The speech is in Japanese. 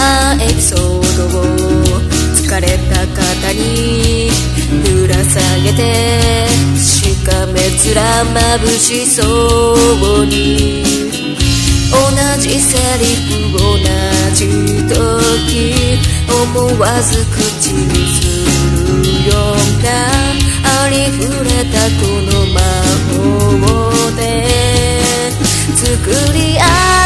なエピソードを疲れた方にぶら下げて、しかめ面眩しそうに同じセリフ同じ時思わず口にするようなありふれたこの魔法で作り上げ